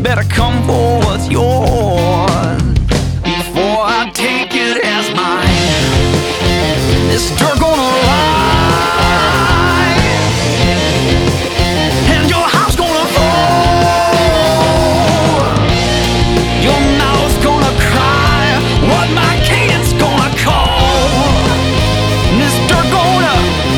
better come for what's yours before I take it as mine. This dirt gonna rise, and your house gonna fall. Your mouth's gonna cry what my kids gonna call. And this dirt gonna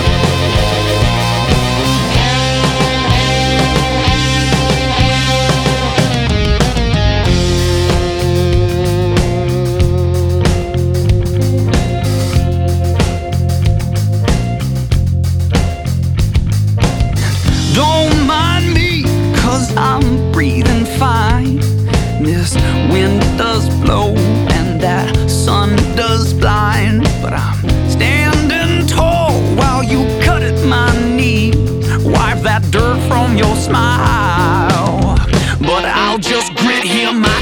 don't mind me, 'cause I'm breathing fine. This wind does blow and that sun does blind, but I'm standing tall while you cut at my knee. Wipe that dirt from your smile, but I'll just grit here my